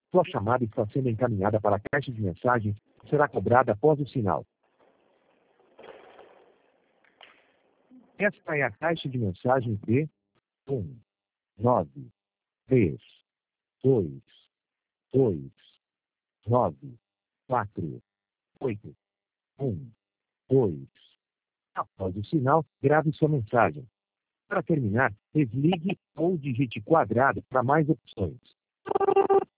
Sua chamada está sendo encaminhada para a caixa de mensagens e será cobrada após o sinal. Esta é a caixa de mensagens de 1, 9, 3, 2, 2, 9, 4, 8, 1, 2. Após o sinal, grave sua mensagem. Para terminar, desligue ou digite quadrado para mais opções.